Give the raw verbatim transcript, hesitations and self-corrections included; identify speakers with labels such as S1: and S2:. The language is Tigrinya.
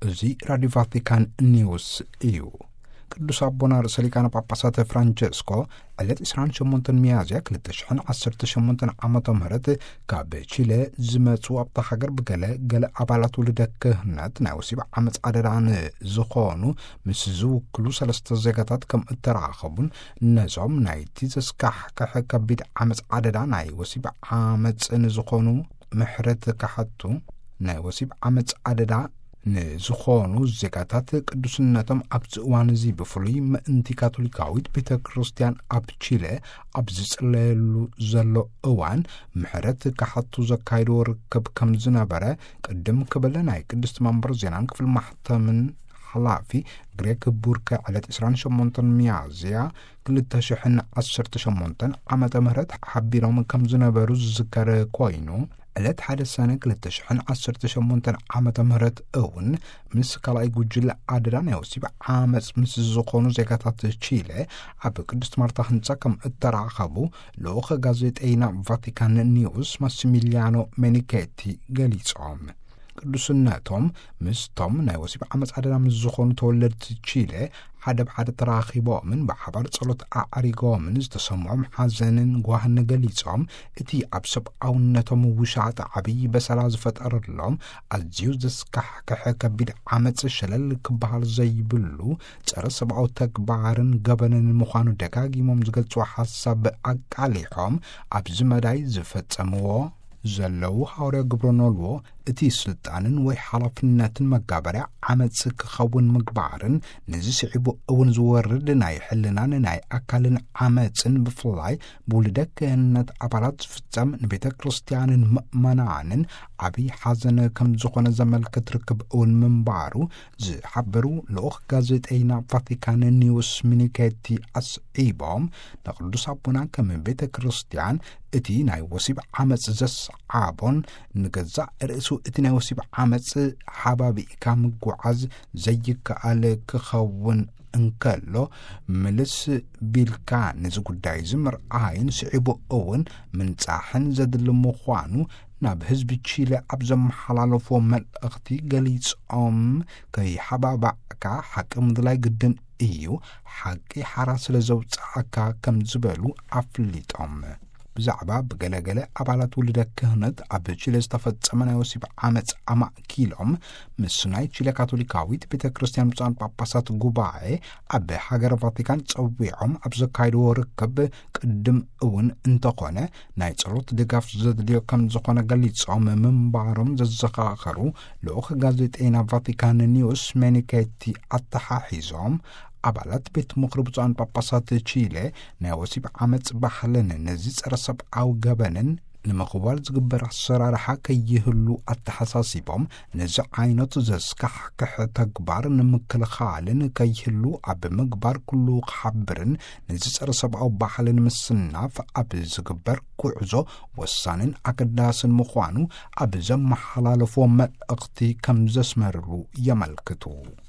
S1: زي راديو فاتيكان نيوز إيو ቅዱስ አቡነ ርእሰ ሊቃነ ጳጳሳት ፍራንቸስኮ ዕለት عشرين وثمانية ሚያዝያ ሁለት ሺህ ዓሰርተ ሸሞንተ ዓመተ ምህረት ካብ ቺሌ ዝመጹ ኣብታ ሃገር ብገለ ገለ ኣባላት ውልደ ክህነት ናይ ወሲብ ዓመፅ ኣደራን ዝኾኑ ምስ ዝውክሉ ሰለስተ ዜጋታት ከም እተራኸቡን ነዞም ናይቲ ዘስካሕ ከቢድ ዓመፅ ኣደራ ናይ ወሲብ ዓመፅ ዝኾኑ ምሕረት ካሕቱ ናይ ወሲብ ዓመፅ ኣደራ ንዝኾኑ ዜጋታት ቅዱስነቶም ኣብ ዝእዋን እዚ ብፍሉይ ምእንቲ ካቶሊካዊት ቤተ ክርስቲያን ኣብ ቺሌ ኣብ ዝጽለየሉ ዘሎ እዋን ምሕረት ካሕቱ ዘካይዶ ርክብ ከም ዝነበረ ቅድም ክብለ ናይ ቅድስት መንበር ዜናን ክፍል ማሕተምን ሓላፊ ግሬክ ቡርከ ዕለት عشرين وثمانية ሚያዝያ ሁለት ሺህ ዓሰርተ ሸሞንተ ዓመተ ምህረት ሓቢሮም ከም ዝነበሩ ዝዝከር ኮይኑ ዕለት ሓደ ሰነ ሁለት ሺህ ዓሰርተ ሸሞንተ ዓመተ ምህረት እውን ምስ ካልኣይ ጉጅለ ኣደራ ናይ ወሲብ ዓመፅ ምስ ዝኾኑ ዜጋታት ቺሌ ኣብ ቅድስት ማርታ ህንጻ ከም እተራኸቡ ልኡኽ ጋዜጠኛ ቫቲካን ኒውስ ማሲሚሊያኖ ሜኒኬቲ ገሊጾም ቅዱስነቶም ምስቶም ናይ ወሲብ ዓመፅ ኣደራ ምስ ዝኾኑ ተወለድቲ ቺሌ ሓደ ብሓደ ተራኺቦምን ብሓባር ጸሎት ኣዕሪጎምን ዝተሰምዖም ሓዘንን ጓህን ገሊጾም እቲ ኣብ ሰብኣውነቶም ውሻጥ ዓብዪ በሰላ ዝፈጠረሎም ኣዝዩ ዘስካሕክሕ ከቢድ ዓመፅ ሸለል ክበሃል ዘይብሉ ጸረ ሰብኣዊ ተግባርን ገበንን ምዃኑ ደጋጊሞም ዝገልጹ ሓሳብ ኣቃሊሖም ኣብዚ መዳይ ዝፈጸምዎ ዘለው ሐዋርያ ግብረኖልዎ እቲ ስልጣንን ወይ ሓላፍነትን መጋበርያ ዓመፅ ክኸውን ምግባርን ነዚ ስዒቡ እውን ዝወርድ ናይ ሕልናን ናይ ኣካልን ዓመፅን ብፍላይ ብውልደ ክህነት ኣባላት ዝፍጸም ንቤተ ክርስቲያንን ምእመናንን ዓብዪ ሓዘን ከም ዝኾነ ዘመልክት ርክብ እውን ምንባሩ ዝሓበሩ ልኡኽ ጋዜጠኛ ቫቲካን ኒውስ ሚኒኬቲ ኣስዒቦም ንቅዱስ ኣቡና ከም ቤተ ክርስቲያን እቲ ናይ ወሲብ ዓመፅ ዘስዓቦን ንገዛእ ርእሱ እቲ ናይ ወሲብ ዓመፅ ሓባቢእካ ምጉዓዝ ዘይከኣል ክኸውን እንከሎ ምልስ ቢልካ ነዚ ጉዳይ ዝምርኣይን ስዒቡ እውን ምንጻሕን ዘድሊ ምዃኑ ናብ ህዝቢ ቺሌ ኣብ ዘመሓላለፎ መልእኽቲ ገሊጾም ከይሓባባዕካ ሓቂ ምድላይ ግድን እዩ ሓቂ ሓራ ስለ ዘውፅዓካ ከም ዝበሉ ኣፍሊጦም ብዛዕባ ብገለገለ ኣባላት ውልደ ክህነት ኣብ ቺሌ ዝተፈጸመ ናይ ወሲብ ዓመፅ ኣማእኪሎም ምስ ናይ ቺሌ ካቶሊካዊት ቤተ ክርስቲያን ብፁዓን ጳጳሳት ጉባኤ ኣብ ሃገር ቫቲካን ፀዊዖም ኣብ ዘካይድዎ ርክብ ቅድም እውን እንተኾነ ናይ ጸሎት ድጋፍ ዘድልዮ ከም ዝኾነ ገሊጾም ምንባሮም ዘዘኻኸሩ ልኡኽ ጋዜጠኛ ቫቲካን ኒውስ ሜኒኬቲ ኣተሓሒዞም ኣባላት ቤት ምኽሪ ብፁዓን ጳጳሳት ቺሌ ናይ ወሲብ ዓመፅ ባህልን ነዚ ጸረ ሰብኣዊ ገበንን ንምኽባር ዝግበር ኣሰራርሓ ከይህሉ ኣተሓሳሲቦም ነዚ ዓይነት ዘስካሕክሕ ተግባር ንምክልኻልን ከይህሉ ኣብ ምግባር ኩሉ ክሓብርን ነዚ ጸረ ሰብኣዊ ባህልን ምስናፍ ኣብ ዝግበር ጉዕዞ ወሳንን ኣገዳስን ምዃኑ ኣብ ዘመሓላለፎ መልእኽቲ ከም ዘስመርሉ የመልክቱ